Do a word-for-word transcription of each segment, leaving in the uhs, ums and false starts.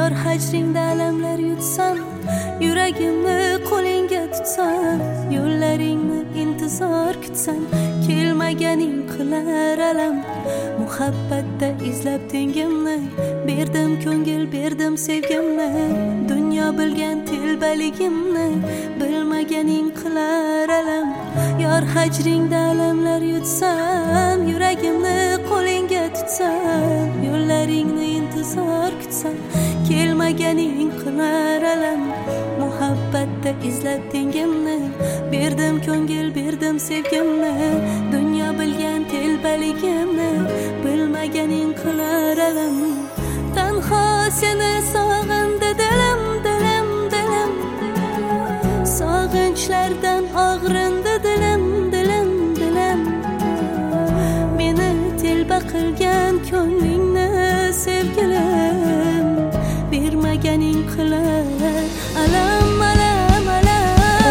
yor hajringda alamlar yutsam, yuragimni qo'lingga tutsam, yo'llaringni intizor kutsam, kelmaganing qilar alam. Muhabbatda izlab tengimni, berdim ko'ngil, berdim sevgimni, dunyo bilgan telbaligimni, bilmaganing qilar alam. Yor hajringda alamlar yutsam, yuragimni qo'lingga tutsam, yo'llaringni intizor kutsam, kelmaganing qilar alam. Muhabbatda izlab tengimni, berdim ko'ngil, berdim sevgimni, dunyo bilgan telbaligimni, bilmaganing qilar alam. Tanho seni sog'indi dilim, dilim, dilim, sog'inchlardan og'rindi dilim, dilim, dilim. Meni telba qilgan ko'nglingni sevgilim, bermaganing qilar alam, alam, alam.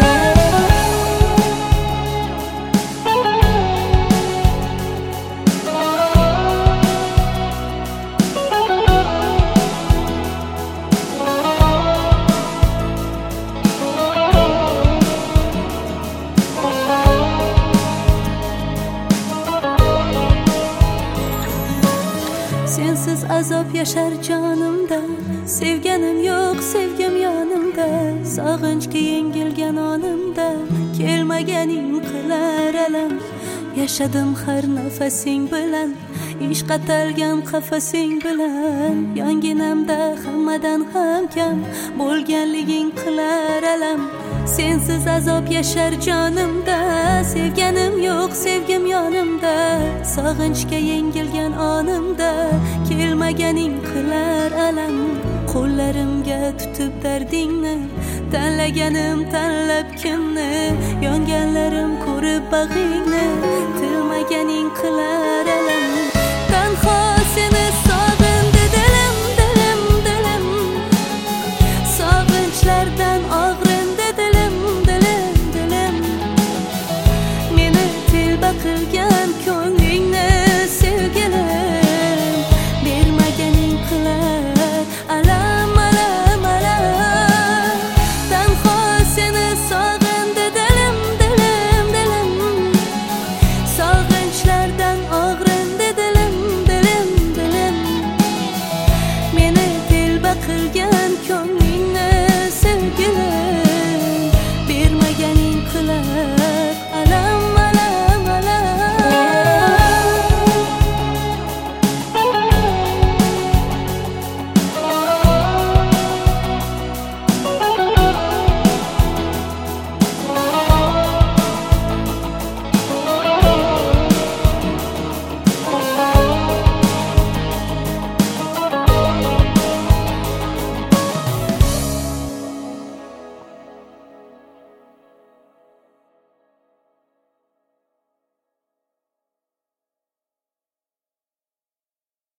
Sensiz azob yashar jonimda, sevganim yo'q, sevgim yonimda, sog'inchga yengilgan onimda, kelmaganing qilar alam. Yashadim har nafasing bilan, ishq atalgan qafasing bilan, yonginamda hammadan ham kam bo'lganliging qilar alam. Sensiz azob yashar jonimda, sevganim yo'q, sevgim yonimda, sog'inchga yengilgan onimda, kelmaganing qilar alam. Qo'llarimga tutib dardingni, tanlaganim tanlab kimni, yonganlarim ko'rib bag'ingni, tilmaganing qilar